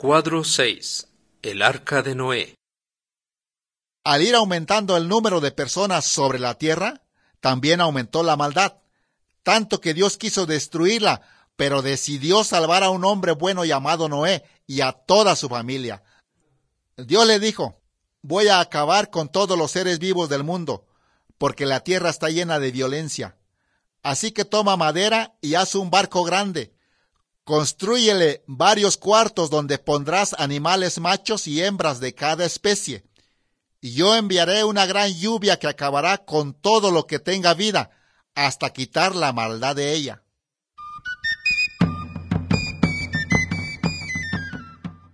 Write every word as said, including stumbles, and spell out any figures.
Cuadro seis. El arca de Noé. Al ir aumentando el número de personas sobre la tierra, también aumentó la maldad, tanto que Dios quiso destruirla, pero decidió salvar a un hombre bueno llamado Noé y a toda su familia. Dios le dijo: voy a acabar con todos los seres vivos del mundo, porque la tierra está llena de violencia. Así que toma madera y haz un barco grande. Constrúyele varios cuartos donde pondrás animales machos y hembras de cada especie. Y yo enviaré una gran lluvia que acabará con todo lo que tenga vida, hasta quitar la maldad de ella.